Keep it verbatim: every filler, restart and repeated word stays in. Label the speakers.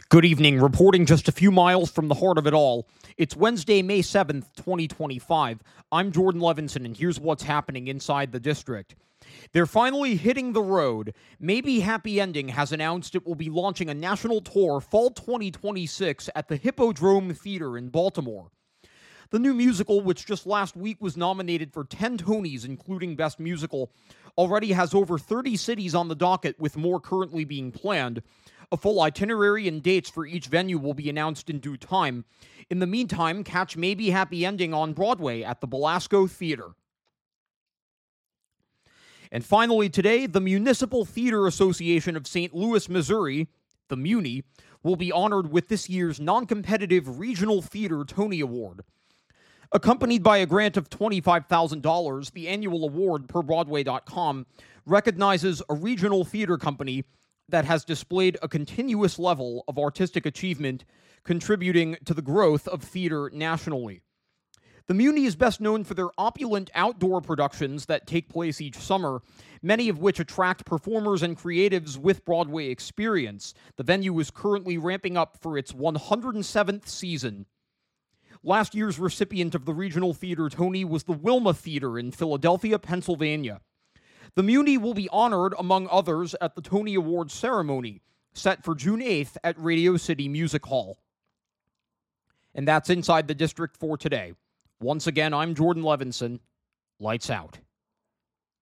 Speaker 1: Good evening. Reporting just a few miles from the heart of it all. It's Wednesday, May seventh, twenty twenty-five. I'm Jordan Levinson, and here's what's happening inside the district. They're finally hitting the road. Maybe Happy Ending has announced it will be launching a national tour fall twenty twenty-six at the Hippodrome Theater in Baltimore. The new musical, which just last week was nominated for ten Tonys, including Best Musical, already has over thirty cities on the docket, with more currently being planned. A full itinerary and dates for each venue will be announced in due time. In the meantime, catch Maybe Happy Ending on Broadway at the Belasco Theater. And finally today, the Municipal Theater Association of Saint Louis, Missouri, the MUNI, will be honored with this year's non-competitive Regional Theater Tony Award. Accompanied by a grant of twenty-five thousand dollars, the annual award, per Broadway dot com, recognizes a regional theater company that has displayed a continuous level of artistic achievement, contributing to the growth of theater nationally. The MUNI is best known for their opulent outdoor productions that take place each summer, many of which attract performers and creatives with Broadway experience. The venue is currently ramping up for its one hundred seventh season. Last year's recipient of the Regional Theater Tony was the Wilma Theater in Philadelphia, Pennsylvania. The MUNI will be honored, among others, at the Tony Awards ceremony, set for June eighth at Radio City Music Hall. And that's Inside the District for today. Once again, I'm Jordan Levinson. Lights out.